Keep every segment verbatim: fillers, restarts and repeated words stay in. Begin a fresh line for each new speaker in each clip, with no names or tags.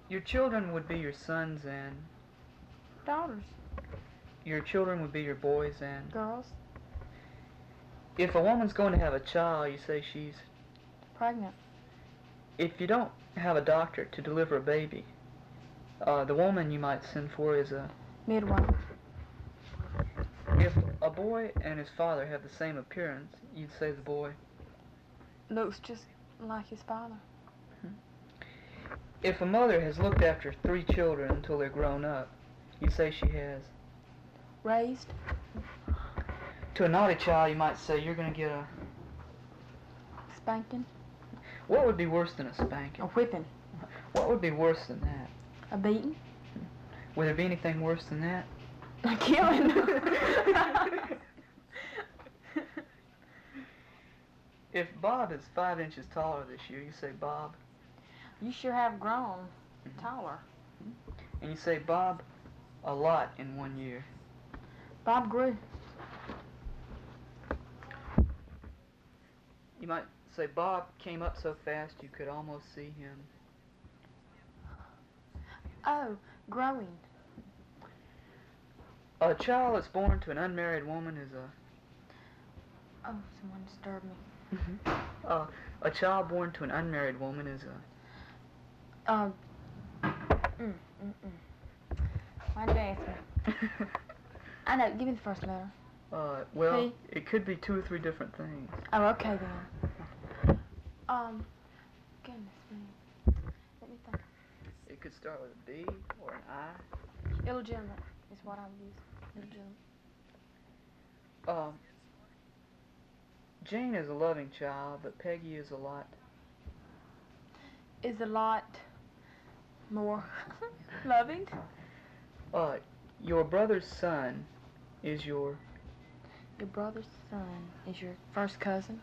Your children would be your sons and
daughters.
Your children would be your boys and
girls.
If a woman's going to have a child, you say she's
pregnant.
If you don't have a doctor to deliver a baby, uh, the woman you might send for is a
midwife.
If a boy and his father have the same appearance, you'd say the boy
looks just like his father.
If a mother has looked after three children until they're grown up, you say she has
raised.
To a naughty child, you might say you're going to get a
spanking.
What would be worse than a spanking?
A whipping.
What would be worse than that?
A beating.
Would there be anything worse than that?
A killing.
If Bob is five inches taller this year, you say, Bob,
you sure have grown mm-hmm. taller.
And you say, Bob, a lot in one year.
Bob grew.
You might say, Bob came up so fast you could almost see him.
Oh, growing.
A child that's born to an unmarried woman is a...
Oh, someone disturbed me.
uh, a child born to an unmarried woman is a...
Um. Uh, mm, mm, mm. Why'd you ask me? I know, give me the first letter.
Uh, well,
P?
It could be two or three different things.
Oh, okay then. Um, goodness me. Let me think.
It could start with a B or an I.
Illegitimate is what I would use. Illegitimate.
Um, Jane is a loving child, but Peggy is a lot...
Is a lot more loving?
Uh, your brother's son is your...
Your brother's son is your first cousin?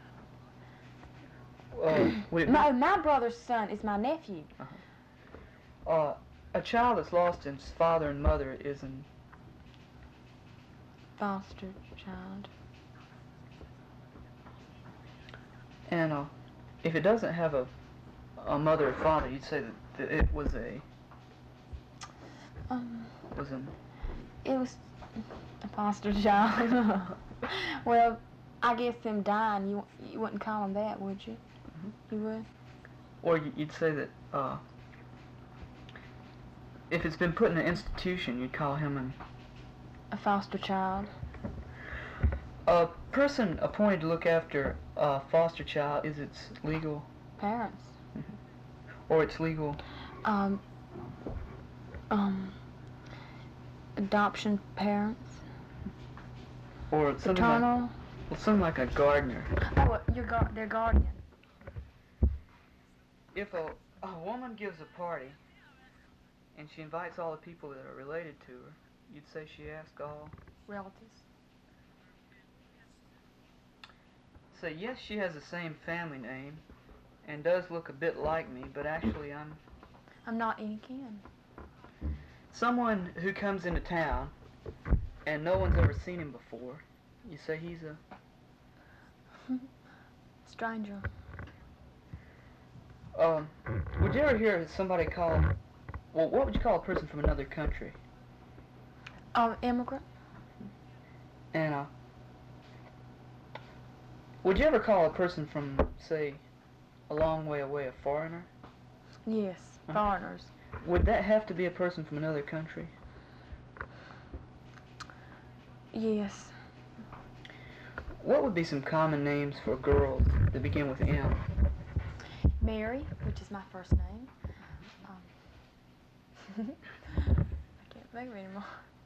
Uh, would it
no, my brother's son is my nephew.
Uh-huh. Uh, a child that's lost its father and mother is an...
foster child.
And uh, if it doesn't have a, a mother or father, you'd say that, that it was a...
Um...
Was an...
It was a foster child. Well, I guess them dying, you you wouldn't call them that, would you? Mm-hmm. You would?
Or you'd say that, uh... if it's been put in an institution, you'd call him an...
A foster child.
A person appointed to look after a foster child is its legal...
Parents.
Mm-hmm. Or its legal...
Um... Um... Adoption parents.
Or something
Paternal.
like... Well, something like a gardener.
Oh, your gar their guardian.
If a, a woman gives a party, and she invites all the people that are related to her, you'd say she asked all...
Relatives.
Say, yes, she has the same family name, and does look a bit like me, but actually I'm...
I'm not any kin.
Someone who comes into town, and no one's ever seen him before, you say he's a...
Stranger.
Um, would you ever hear somebody call... Well, what would you call a person from another country?
Um, immigrant.
And, uh... Would you ever call a person from, say, a long way away a foreigner?
Yes,
huh?
Foreigners.
Would that have to be a person from another country?
Yes.
What would be some common names for girls that begin with M?
Mary, which is my first name. Um, I can't think of it anymore.